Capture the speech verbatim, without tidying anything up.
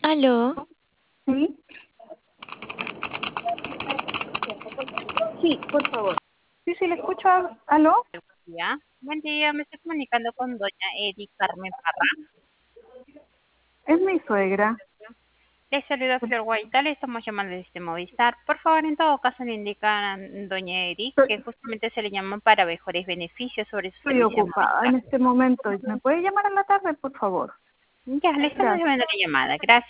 Aló, Sí, sí, por favor. Sí, sí, le escucho. a- ¿Aló? día. Buen día, me estoy comunicando con doña Edi Carmen Parra. Es mi suegra. Les saluda Flor Guaita, le estamos llamando desde Movistar. Por favor, en todo caso, le indican doña Edi Estoy, que justamente se le llaman para mejores beneficios sobre su estoy servicio en ocupada en Movistar. este momento. ¿Me puede llamar en la tarde, por favor? Ya, le estamos Gracias. llamando la llamada. Gracias.